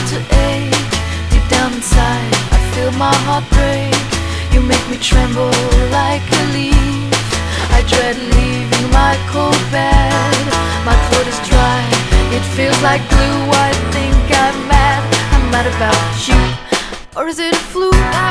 to ache. Deep down inside I feel my heart break. You make me tremble like a leaf. I dread leaving my cold bed. My throat is dry, it feels like glue. I think I'm mad about you. Or is it a fluke?